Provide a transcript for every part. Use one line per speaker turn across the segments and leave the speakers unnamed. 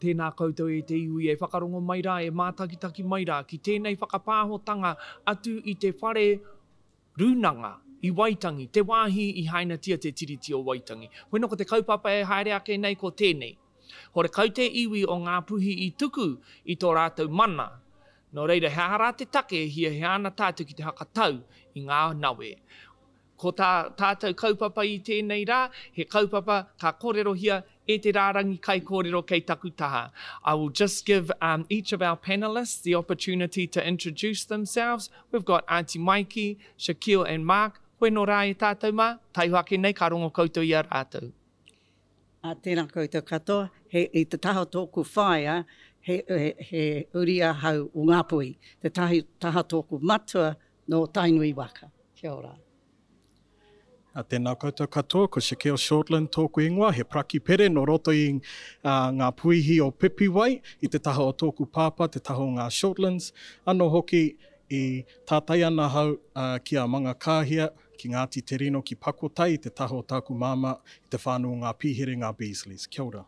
Tēnā koutou e te iwi e whakarongo mai rā, e mātakitaki mai rā, ki tēnei whakapāhotanga atu i te whare rūnanga i Waitangi, te wāhi i hainatia te tiriti o Waitangi. Whenua ko te kaupapa e haere ake nei ko tēnei. Hore kau te iwi o ngā puhi i tuku i tō rātou mana. Nō reira, he hara te take hia he ana tātou ki te hakatau i ngā nawe. Ko tātou kaupapa i tēnei rā, he kaupapa ka kōrero hia e te rārangi kai kōrero kei takutaha. I will just give each of our panelists the opportunity to introduce themselves. We've got Auntie Maiki, Shaquille and Mark. Koe no rā e tātou mā, taiwake nei ka rongo koutou i a rātou.
Tēnā koutou katoa, i te taha tōku whaia, he uria hau o Ngāpuhi, te taha tōku matua no Tainui Waka. Kia ora.
Tēnā koutou katoa, ko Shaquille Shortland tōku ingoa, he praki pere no roto i ngā puihi o Pipiwai, i te taha o tōku pāpa, te taha o ngā Shortlands, anō hoki i tātai ana hau ki a manga kāhia, ki Ngāti Te Rino ki Pakotai, te taha o tāku māma, i te whānau ngā pīhere ngā Beasleys. Kia ora.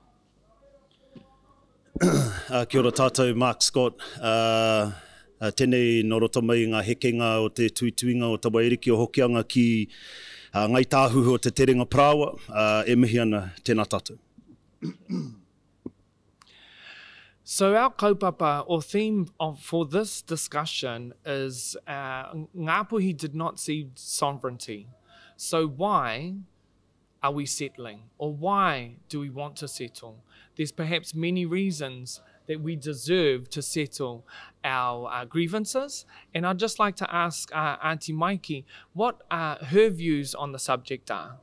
Kia ora tātou, Mark Scott. Tēnei no roto mai ngā hekenga o te tuituinga o Tawa Eriki o Hokianga ki ngai tāhuhu o te Terenga Prawa, e mihi ana tēnā tātou.
So our kaupapa or theme for this discussion is Ngāpuhi did not cede sovereignty. So why are we settling? Or why do we want to settle? There's perhaps many reasons that we deserve to settle our grievances. And I'd just like to ask Auntie Maiki what her views on the subject are.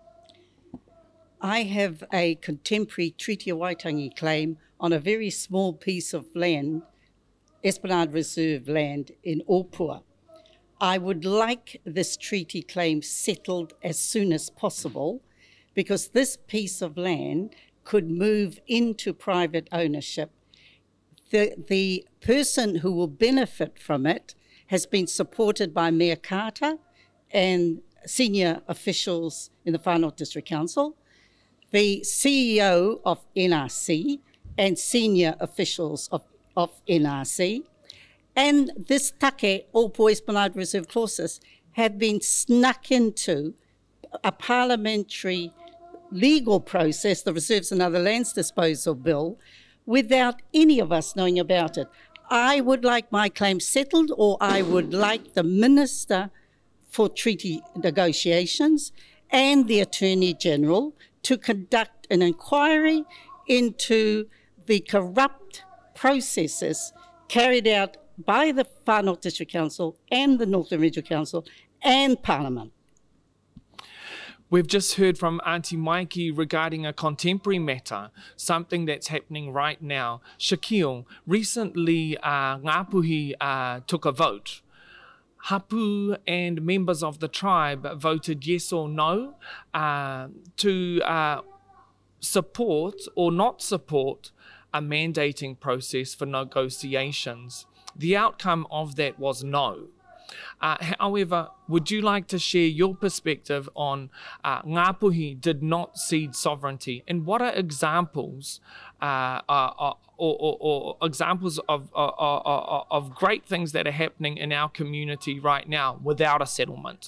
I have a contemporary Treaty of Waitangi claim on a very small piece of land, Esplanade Reserve land in Opua. I would like this treaty claim settled as soon as possible because this piece of land could move into private ownership. The person who will benefit from it has been supported by Mayor Carter and senior officials in the Whānau District Council, the CEO of NRC and senior officials of NRC, and this take, Opo Esplanade Reserve clauses, have been snuck into a parliamentary legal process, the Reserves and Other Lands Disposal Bill, without any of us knowing about it. I would like my claim settled, or I would like the Minister for Treaty Negotiations and the Attorney General to conduct an inquiry into the corrupt processes carried out by the Whānau District Council and the Northern Regional Council and Parliament.
We've just heard from Auntie Maiki regarding a contemporary matter, something that's happening right now. Shaquille, recently Ngāpuhi took a vote. Hapu and members of the tribe voted yes or no to support or not support a mandating process for negotiations. The outcome of that was no. However, would you like to share your perspective on Ngāpuhi did not cede sovereignty, and what are examples or examples of great things that are happening in our community right now without a settlement?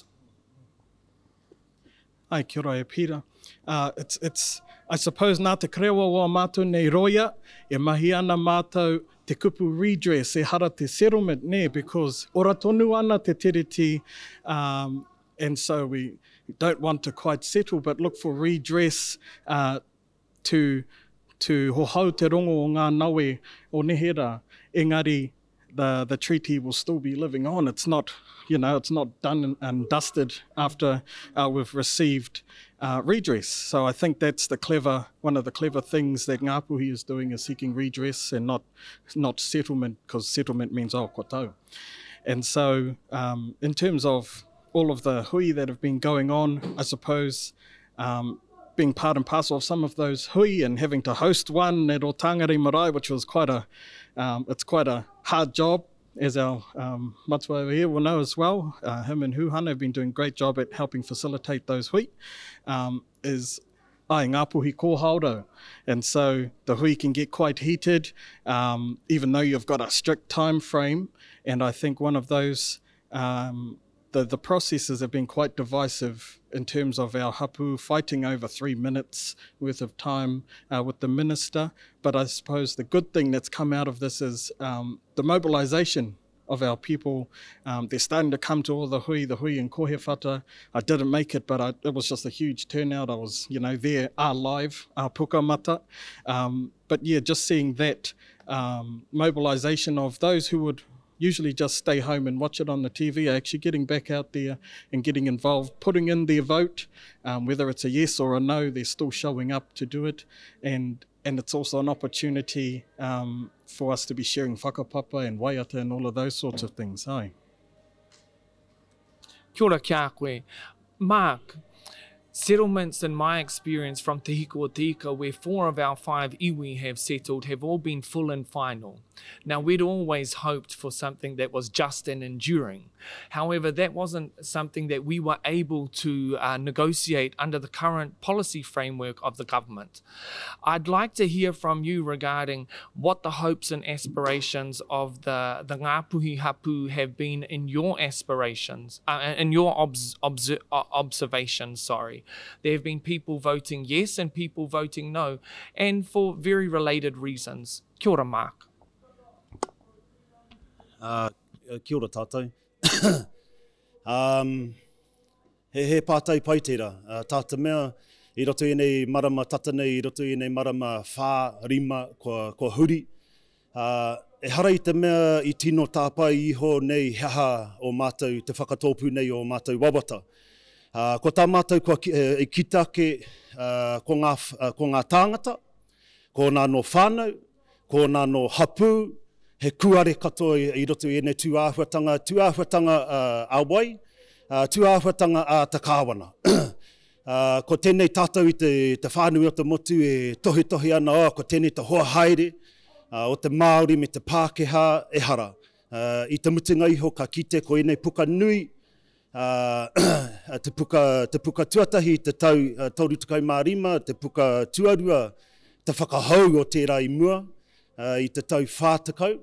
Ai, kia ora e pira. It's I suppose nā te krewa wā mātou nei roia, e mahi ana mātou te kupu redress, e hara te settlement ne, because ora tonu ana te tiriti, and so we don't want to quite settle, but look for redress to hohau te rongo o ngā nawe o Nehera. Engari, the treaty will still be living on. It's not, it's not done and dusted after we've received redress. So I think that's one of the clever things that Ngāpuhi is doing, is seeking redress and not settlement, because settlement means kotau. And so in terms of all of the hui that have been going on, I suppose being part and parcel of some of those hui and having to host one at Otangari Marae, which was it's quite a hard job, as our matua over here will know as well. Him and Huhana have been doing a great job at helping facilitate those hui. Is ngā puhi kōhauro. And so the hui can get quite heated, even though you've got a strict time frame. And I think one of those, the processes have been quite divisive in terms of our hapu fighting over 3 minutes worth of time with the minister. But I suppose the good thing that's come out of this is the mobilisation of our people. They're starting to come to all the hui in Kohewhata. I didn't make it, but it was just a huge turnout. I was, there live, pukamata. But yeah, just seeing that mobilisation of those who would usually just stay home and watch it on the TV, actually getting back out there and getting involved, putting in their vote, whether it's a yes or a no, they're still showing up to do it. And it's also an opportunity for us to be sharing whakapapa and waiata and all of those sorts of things. Aye.
Kia ora kia koe. Mark, settlements in my experience from Te Hiko o Te Ika, where 4 of our 5 iwi have settled, have all been full and final. Now, we'd always hoped for something that was just and enduring. However, that wasn't something that we were able to negotiate under the current policy framework of the government. I'd like to hear from you regarding what the hopes and aspirations of the Ngāpuhi Hapu have been in your aspirations, in your observations, sorry. There have been people voting yes and people voting no, and for very related reasons. Kia ora, Mark.
Kia ora tātou. He pātai pai tērā. Tāta mea, I roto i nei marama tatanei, I roto i nei marama whā, rima, kua huri. E hara I te mea I tino tāpai iho nei haha o mātou, te whakatōpu nei o mātou wawata. Ko tā mātou I kitake ko ngā tāngata, ko nā no whānau, ko nā no hapu, he kuare katoa I roto I nei tūāhuatanga a wai, tūāhuatanga a te kāwana. Ko tēnei tātou I te whānui o te motu e tohi ana, ko tēnei te hoa haere, o te Māori me te Pākehā e hara. I te mutunga iho ka kite ko enei puka nui, te puka tuatahi, te taurutukau mārima, te puka tuarua, te whakahau o tērā I mua, I te tau whātakau.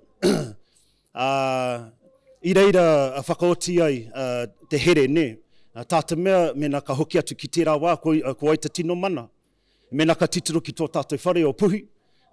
I reira a whakaoti ai te here ne. Tāta mea, mena ka hoki atu ki tērā wā, ko ai te tino mana. Mena ka titiro ki tō tātou whare o puhi.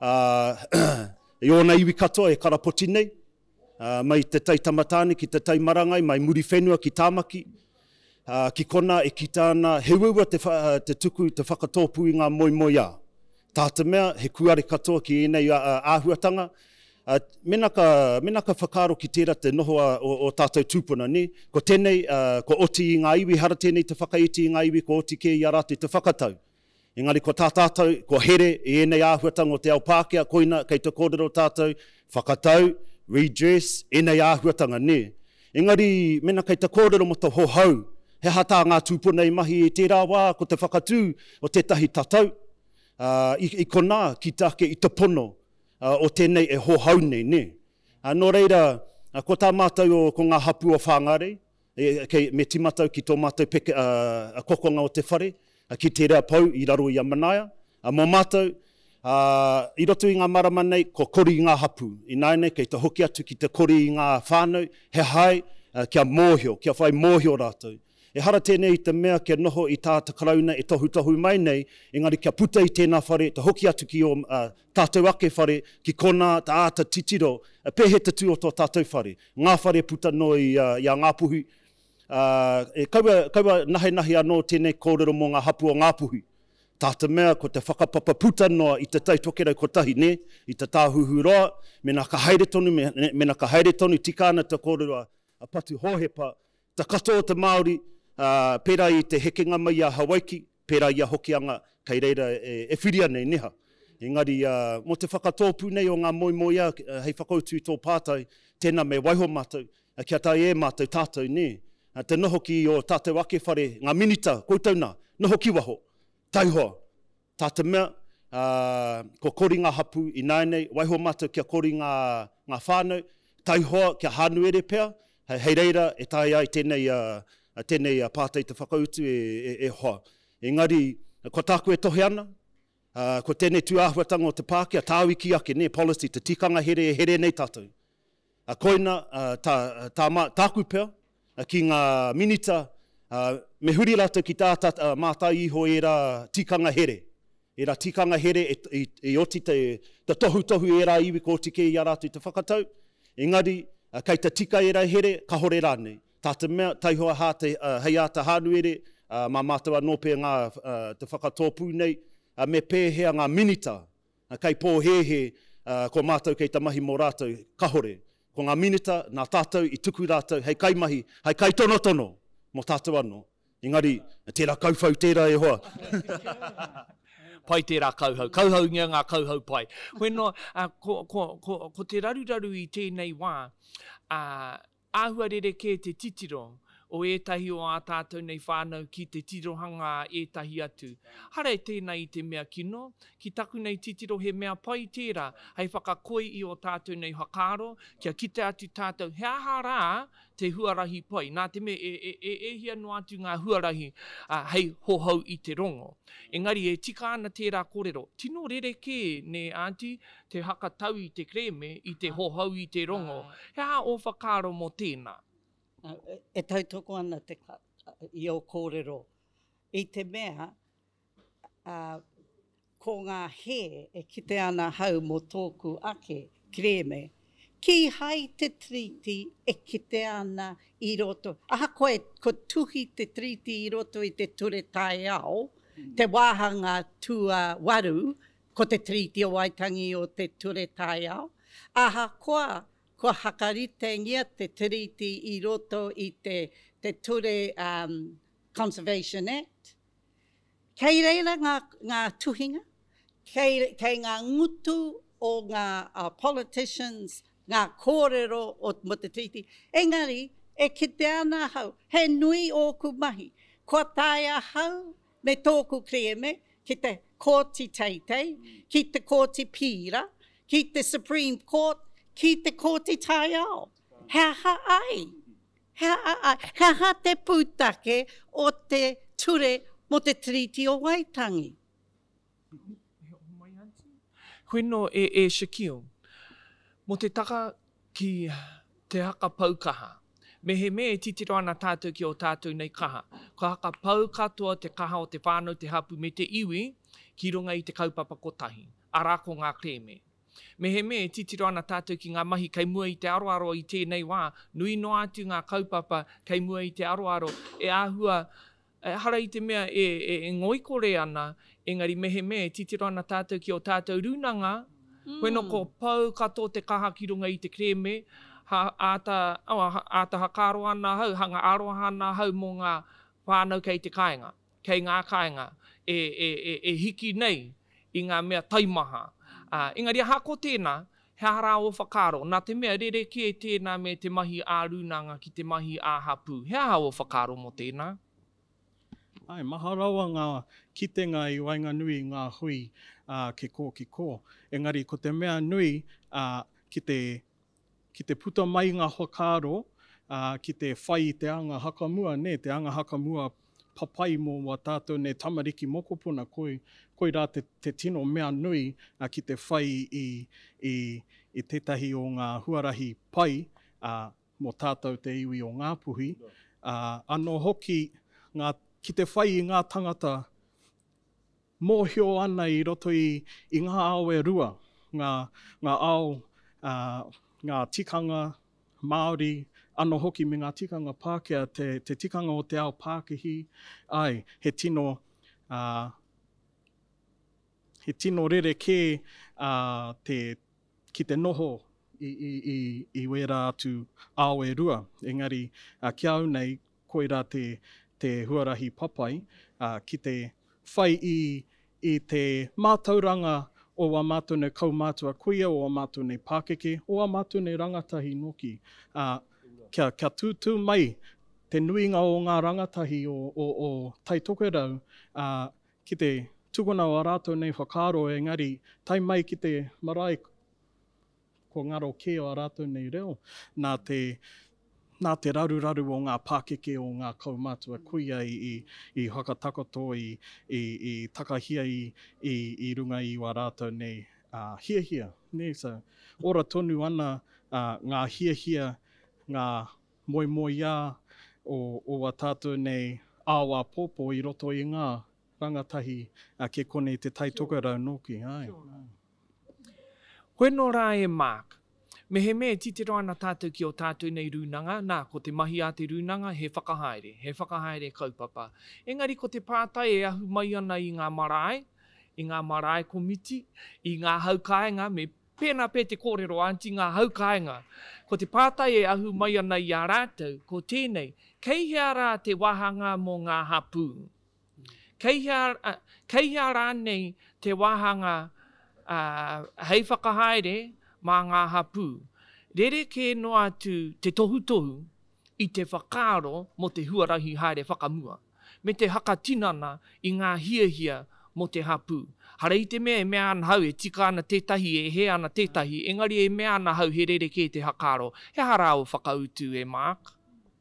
I ona iwi katoa e karapoti nei. Mai te tai tamatāne ki te tai marangai, mai muri whenua ki tāmaki. Ki kona e ki tāna he ua te tuku, te whakatōpu I ngā moi a. Tāta mea, he kuare katoa ki enei āhuatanga. Mena ka whakaro ki tērā te noho o tātou tūpuna, ne? Ko tēnei, ko oti I ngā iwi, hara tēnei te whakaiti I ngā iwi, ko oti ke I arate te whakatau. Engari ko tātātou, ko here, e enei āhuatanga o te ao Pākehā, koina, kei te kōrero tātou, whakatau, redress, enei āhuatanga, ne? Engari, mena kei te kōrero mo te hohau, he hata ngā tūpuna I mahi e tērā wā, ko te whakatū o tētahi tatau. I kona, ki take I te pono, o tēnei e hohau nei, ne? Nō reira, ko tā mātou ko ngā hapu o whāngare, me timatau ki tō mātou peke, kokonga o te whare, ki tērā pau I raro I a manaia. Mō mātou, I roto I ngā marama nei, ko kori I ngā hapu. I nāne, kei te hoki atu ki te kori I ngā whānau, he hai, kia mōhio, kia whai mōhio rātou. E hara tēnei I te mea kia noho I tāta karauna e tohu mai nei, engari kia puta I tēnā whare, te hoki atu ki o tātou ake whare, ki kona, ta āta titiro, pehe te tū o tō tātou whare. Ngā whare puta no I a Ngāpuhi. Kaua nahi anō tēnei kōrero mō ngā hapu o Ngāpuhi. Tāta mea ko te whakapapa puta noa I te taitokerau kotahi, ne? I te tāhuhu roa, mena ka haere tonu tikana te kōrero a patu hohepa, ta katoa te Māori, pērā I te hekenga mai a Hawaiki, pērā I a hokianga, kei reira e whiria nei neha. Engari, mo te whakatōpu nei o ngā moi a, hei whakautu I tō pātai, tēnā me waiho mātou, kia tai e mātou tātou, ne? Te noho ki o tātou ake whare, ngā minita, koutauna, noho ki waho, tauhoa. Tāta mea, ko kori ngā hapu I nānei, waiho mātou kia kori ngā whānau, tauhoa kia hānuere pēr, hei reira e tai ai tēnei pātai te whakautu e hoa. Engari, ko tāku e tohe ana, ko tēnei tuāhuatanga o te Pākehā, tāwiki ake, ne, policy, te tikanga here nei tātou. Koina, tāku pēr, ki ngā minita, me huri rātou ki tā mātai iho e rā tikanga here. E rā tikanga here e oti te tohu e rā iwi ko tike i a rātou te whakatau. Engari, kei te tika e rā here, ka hore rānei. Tā te mea, taihoa hei a te hānuere, mā mātua nōpea ngā te whakatōpū nei, me pēhea ngā minita, kei pōhehe ko mātou kei ta mahi mō rātou, ka hore. Ko ngā minita, nā tātou i tuku rātou, hei kai mahi, hei kai tono mō tātou anō. Engari, tērā kauwhau tērā e hoa.
Pai tērā kauhau ngia ngā kauhau pai. Weno, ko te raruraru i tēnei wā, āhua rere ke te titiro o ētahi o ā tātou nei whānau ki te tirohanga ētahi atu. Hara e tēnei i te mea kino, ki taku nei titiro he mea pai tērā, hei whakakoi i o tātou nei hakaro, kia kite atu tātou, he aha rā te huarahi pai. Nā te me e hia no atu ngā huarahi hei hohau i te rongo. Engari e tika ana tērā kōrero. Tino rere ke, ne auntie, te hakatau i te kreme i te hohau i te rongo. He aha o whakaro mo tēnā.
E tautoko ana i o kōrero. I te mea, ko ngā he e kite ana hau mo tōku ake, kreme, ki hai te triti e kite ana i roto. Aha koe, ko tuhi te triti i roto i te ture tai ao, te wāhanga tua waru, ko te triti o Waitangi o te ture tai ao. Aha koa, ko hakarite ngia te triti i roto i te ture Conservation Act. Kei reira ngā tuhinga, kei ngā ngutu o ngā politicians, ngā kōrero o mo te triti. Engari, e kite ana hau, he nui o ku mahi. Kua taia hau me tōku kreme, ki te kōti teitei, ki te kōti pīra, ki te Supreme Court, ki te kōti tai ao. Hea ai. Hea te pūtake o te ture mo te triti o Waitangi.
Wheno e Shaquille, mo te taka ki te haka paukaha. Me he me e titiro ana tātou ki o tātou nei kaha. Ko haka pau katoa te kaha o te whānau te hapu me te iwi, ki runga i te kaupapa kotahi. Arā ko ngā kreme. Me he me e titiro ana tātou ki ngā mahi kei mua i te aroaro i tēnei wā, nui no atu ngā kaupapa kei mua i te aroaro, e āhua, hara i te mea e ngoikore ana, engari me he me e titiro ana tātou ki o tātou runanga, weno ko pau katoa te kaha ki runga i te kreme, āta hakaro ana hau, hanga aroha ana hau mō ngā whānau kei te kāinga, kei ngā kāinga, e hiki nei i ngā mea taimaha. Engari aha ko tēnā, he hara o whakaro, nā te mea rere ke tēnā me te mahi ārunanga ki te mahi āhapu. He aha o whakaro mo tēnā?
Ai, maha rawa ngā kitenga i Wainganui ngā hui ki kō. Engari, ko te mea nui ki te puta mai ngā whakaro, ki te whai i te anga hakamua, ne, te anga hakamua papai mō wa tātou ne tamariki mokopuna, koi rā te tino mea nui ki te whai i tetahi o ngā huarahi pai mō tātou te iwi o ngā puhi. Anō hoki ki te whai i ngā tangata mōhio ana i roto i ngā ao e rua, ngā ao, ngā tikanga Māori, anō hoki me ngā tikanga Pākehā, te tikanga o te ao Pākehi, ai, he tino rere ke ki te noho i wera atu ao e rua. Engari, kia au nei, koira te huarahi papai, ki te whai i te mātauranga o a mātou nei kaumātua kuia, o a mātou nei Pākeke, o a mātou nei rangatahi noki. Kia tūtū mai te nuinga o ngā rangatahi o tai toke rau, ki te tukuna o a rātou nei whakaro, engari, tai mai ki te marae ko ngaro ke o a rātou nei reo, nā nā te raruraru o ngā Pākeke o ngā kaumātua kuia i hakatakoto, i takahia i runga i wā rātou nei hiahia. Ne? So, ora tonu ana ngā hiahia, ngā moimoia o wā tātou nei āwā pōpō i roto i ngā rangatahi ke kone te taitoko rau noki.
Hoi nō rā e Mark. Me he mea titiro ana tātou ki o tātou nei rūnanga, nā, ko te mahi a te rūnanga, he whakahaere kaupapa. Engari ko te pātai e ahu mai ana i ngā marae komiti, i ngā haukaenga, me pēnā pē te kōrero anti ngā haukaenga. Ko te pātai e ahu mai ana i a rātou, ko tēnei, kei hea rā te wahanga mō ngā hapū. Kei hea rā nei te wahanga hei whakahaere, mā ngā hapū. Rere ke no atu te tohutohu i te whakaaro mo te huarahi haere whakamua. Me te hakatinana i ngā hiahia mo te hapū. Hara i te mea e mea ana hau e tika ana tētahi e he ana tētahi, engari e mea ana hau he rere ke te hakaaro. He hara o whakautu e Mark?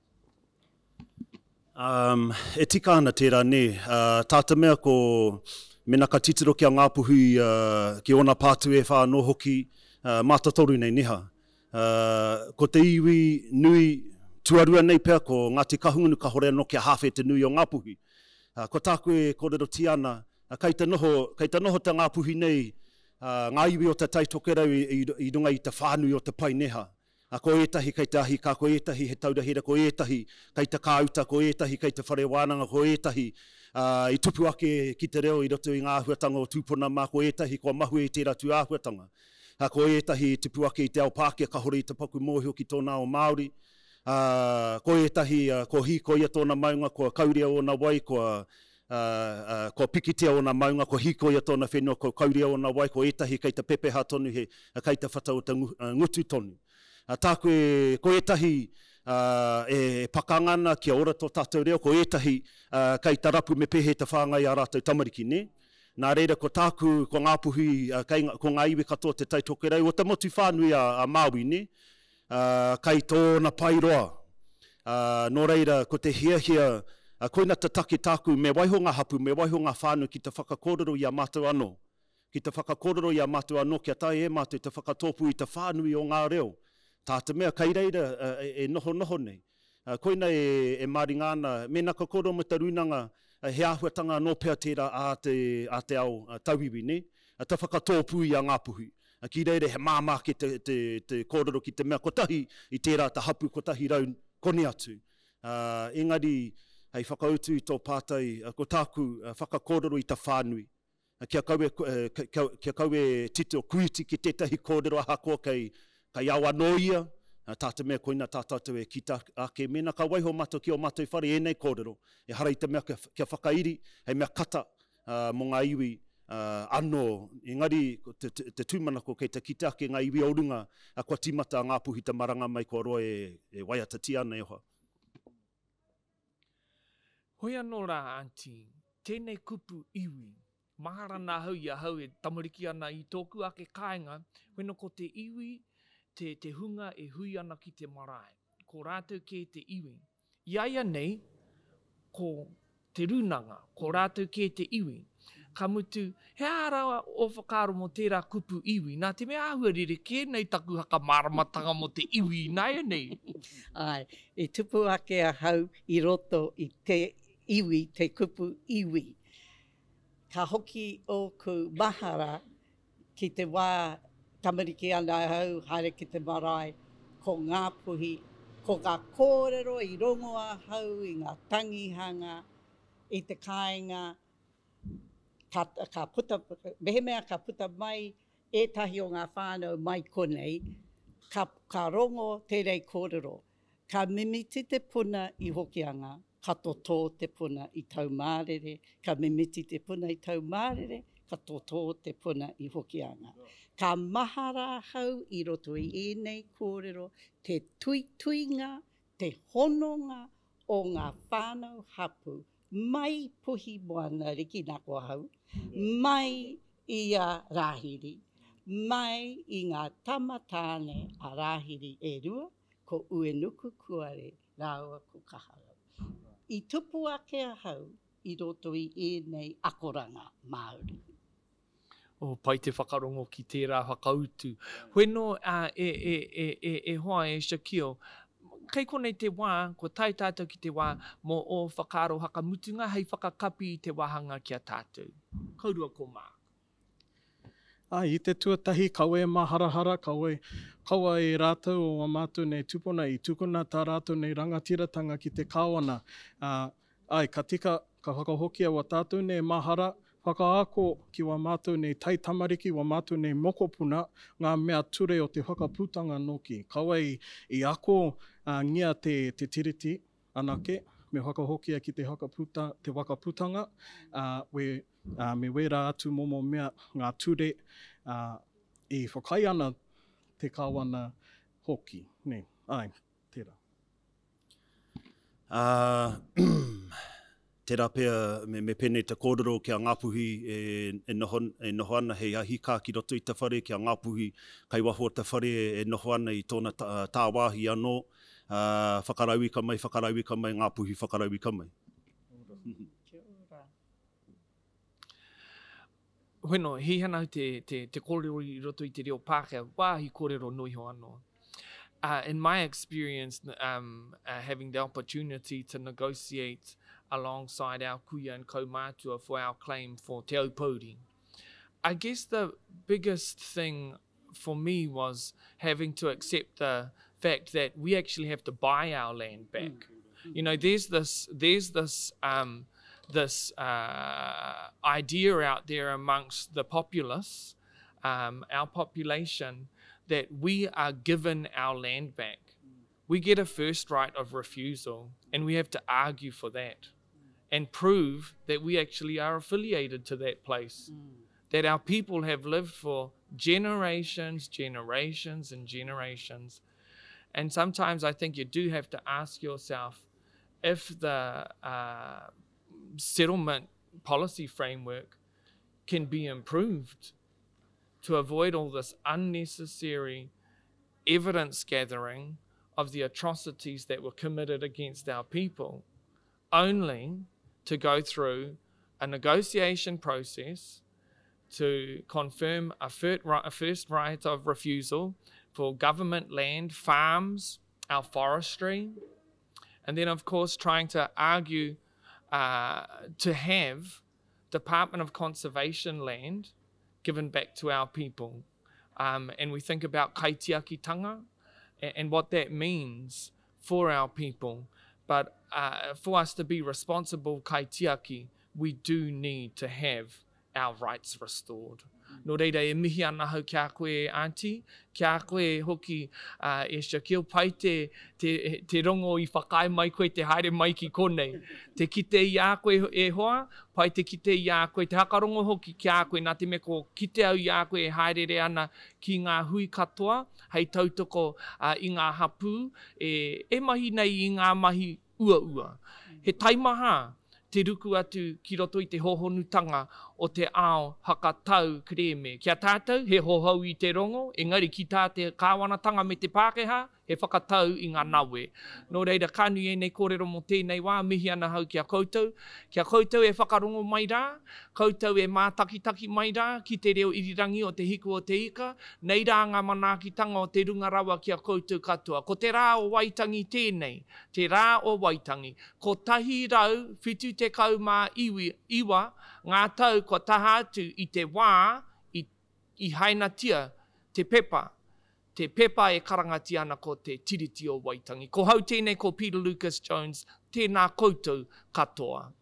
E tika ana tērā ne, tāta mea ko mena ka titiro ki a Ngāpuhi ki ona pātu e whānō hoki, mātatoru nei neha. Ko te iwi nui tuarua nei pēr ko Ngāti Kahungunu ka hore anō kia hawhe te nui o Ngāpuhi. Ko tāku e kōrero tiana, kei te noho te Ngāpuhi nei, ngā iwi o te taitokerau i runga i te whānui o te pai neha. Ko ētahi kei te ahika, ko ētahi he taurahira, ko ētahi kei te kāuta, ko ētahi kei te whare wānanga, ko ētahi i tupu ake ki te reo i roto i ngā ahuatanga o tūpuna mā, ko ētahi kua mahu e tērā tu ahuatanga. Ko ētahi tupu ake i te ao Pākehā ka hore i te paku mōhio ki tōna o Māori. Ko ētahi ko hiko ia tōna maunga, ko kauria o na wai, ko pikitia o na maunga, ko hiko ia tōna whenua, ko kauria o na wai, ko ētahi kei te pepeha tonu, kei te whata o te ngutu tonu. Tāku ko ētahi e pakangana kia ora tō tātou reo, ko ētahi kei ta rapu me pehe te whāngai a rātou tamariki, ne? Nā reira ko tāku, ko Ngāpuhi, ko ngā iwi katoa te taitokerau, o te motu whānui a Māui, ne? Kei tōna pairoa. Nō reira, ko te hiahia, koina te take tāku, me waiho ngā hapu, me waiho ngā whānui ki te whakakōrero i a mātou anō. Ki te whakakōrero i a mātou anō, kia tai e mātou te whakatōpu i te whānui o ngā reo. Tāta mea, kei reira e noho nei. Koina e maringana, mena ka koro me te rūnanga, he āhuatanga nō pēr tērā a te ao tauiwi, ne? Te whakatōpu i a Ngāpuhi. Ki reira he māmā ki te kōrero ki te mea kotahi i tērā te hapu kotahi rau kone atu. Engari, hei whakautu i tō pātai, ko tāku whakakōrero i te whānui. Kia kaue tito kuiti ki tētahi kōrero aha koa kei awa noia, tāta mea koina tātātou e kita ake mena ka waiho mato ki o matou whare e nei kōrero. E hara i te mea kia whakairi, hei mea kata mō ngā iwi anō. Engari, te tūmanako kei te kita ake ngā iwi o runga, kua timata Ngāpuhi te maranga mai kua roa e waiata ti ana e hoa.
Hoi anō rā, Auntie, tēnei kupu iwi. Mahara nā hau ia hau e tamariki ana i tōku ake kāinga, wena ko te iwi, te hunga e hui ana ki te marae. Ko rātou ke te iwi. Iaia nei, ko te runanga, ko rātou ke te iwi. Ka mutu, he arawa o whakaro mo tērā kupu iwi. Nā te mea ahua rere, kēnei taku haka maramatanga mo te iwi, nāia nei.
Ai, e tupu ake a hau i roto i te iwi, te kupu iwi. Ka hoki o ku mahara ki te wā tamariki ana hau, haere ki te marae, ko Ngāpuhi, ko ngā kōrero i rongoa hau, i ngā tangihanga, i te kāinga, ka puta, mehemea ka puta mai, ētahi o ngā whānau mai konei, ka rongo tērei kōrero. Ka mimiti te puna i hokianga, ka tōtō te puna i taumārere, ka mimiti te puna i taumārere, ka tōtō te puna i hokianga. Ka mahara hau i roto i ēnei kōrero, te tuituinga, te hononga o ngā whānau hapu, mai puhi moana riki nako hau, mai i a Rāhiri, mai i ngā tamatāne a Rāhiri e rua, ko Uenuku Kuare, Raua ko Kaharau. I tupu ake ahau, I roto I nei akoranga Māori.
O pai te whakarongo ki tērā whakautu. Wheno e hoa e Shaquille, kei konei te wā, ko tai tātou ki te wā, mō o whakaro hakamutunga, hei whakakapi I te wahanga ki a tātou. Kaurua ko Mark.
I te tuatahi, kaua e maharahara, kaua e rātou o a mātou nei tupuna I tukuna tā rātou nei rangatiratanga ki te kāwana. Ka tika, ka whakahokia wa tātou nei mahara, whakaako ki wa mātou nei taitamariki, wa mātou nei mokopuna, ngā mea ture o te whakaputanga noki. Kaua I ako ngia te tiriti anake, me whakahokia ki te whakaputanga, me wera atu momo mea ngā ture I whakai ana te kāwana hoki. Ne, tērā.
Tērā pia me pene te kōrero kia Ngāpuhi e noho ana hei ahika ki roto I te whare kia Ngāpuhi kai waho te whare e noho ana I tōna tāwāhi anō. Whakarauwi ka mai, Ngāpuhi whakarauwi ka mai.
Wheno, hi hanau te kōrero I roto I te reo Pākehā, wāhi kōrero nui ho anō. In my experience, having the opportunity to negotiate alongside our kuia and kaumātua for our claim for Te Aupauri, I guess the biggest thing for me was having to accept the fact that we actually have to buy our land back. You know, there's this idea out there amongst the populace, our population, that we are given our land back. We get a first right of refusal, and we have to argue for that and prove that we actually are affiliated to that place, that our people have lived for generations, and generations. And sometimes I think you do have to ask yourself if the settlement policy framework can be improved to avoid all this unnecessary evidence gathering of the atrocities that were committed against our people, only to go through a negotiation process to confirm a first right of refusal for government land, farms, our forestry, and then of course trying to argue to have Department of Conservation land given back to our people. And we think about kaitiakitanga and what that means for our people. But for us to be responsible kaitiaki, we do need to have our rights restored. No reira e mihi ana hau kia koe, Auntie, kia koe hoki e Shaquille pai te rongo I whakai mai koe te haere mai ki konei. Te kite I a koe e hoa, pai te kite I a koe te hakarongo hoki kia koe nā te me ko kite au I a koe e haerere ana ki ngā hui katoa, hei tautoko I ngā hapu, e mahi nei I ngā mahi ua. He taimaha te ruku atu ki roto I te hohonutanga o te ao hakatau kreme. Kia tātou, he hohau I te rongo, engari ki tā te kāwanatanga me te Pākehā, he whakatau I ngā nawe. Nō reira, kānu e nei kōrero mo tēnei wā, mihi ana hau kia koutou. Kia koutou e whakarongo mai rā, koutou e mātakitaki mai rā, ki te reo irirangi o te hiku o te ika, nei rā ngā manaakitanga o te runga rawa kia koutou katoa. Ko te rā o Waitangi tēnei, te rā o Waitangi, ko tahi rau, whitu te kaumā iwa, ngā tau ko taha atu I te wā, I hainatia, te pepa. Te pepa e karangati ana ko te tiriti o Waitangi. Ko hau tēnei ko Peter Lucas Jones, tēnā koutou katoa.